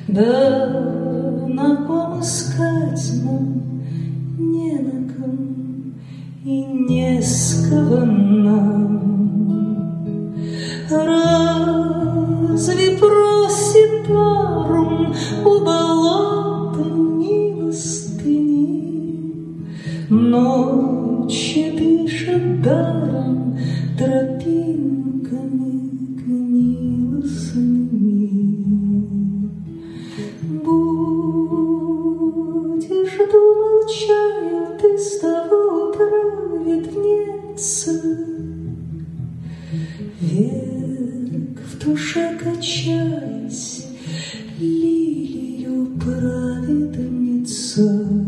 Да на ком искать нам не на ком и не с кого нам. Разве просит паром у болота милостыни? Ночи дышат даром тропинками гнилостными. Будешь думал, чаял ты с того утра виднеться, век в душе качаясь, лилию праведница.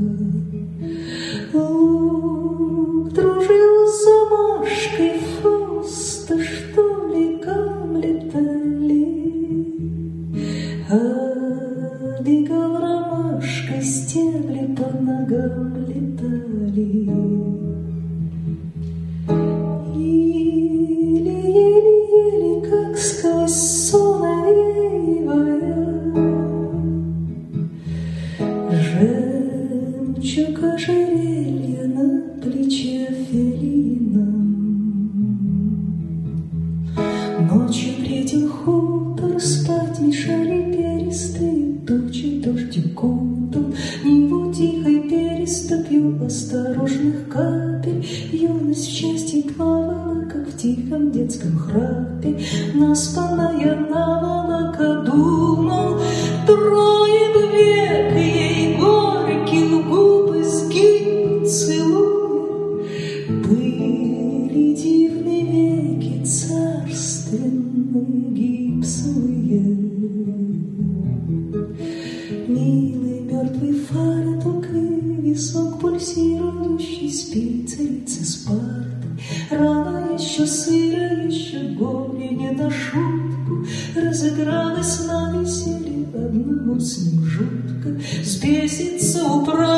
Лук дружил с замашкой Фауста, что ли, Гамлета-ли, а бегал ромашкой, стебли под ногам летали. Еле-еле, как сквозь сон овеивая, жемчуг ожерелья на плече фелина. Ночью бредил хутор, спать мешали перистые тучи, дождь укутал Неву тихой переступью осторожных капель. Юность в счастье плавала, как в тихом детском храпе. Наспанная наволока, думал, трое бы век ей горьких губы сгиб целуя. Были дивные веки царственные гипсовые. Милый мертвый фартук и висок пульсирующий, спит царица Спарты. Рана еще сыра, еще горе не на шутку. Разыгралась на веселье одному с ним жутко. Сбесится управа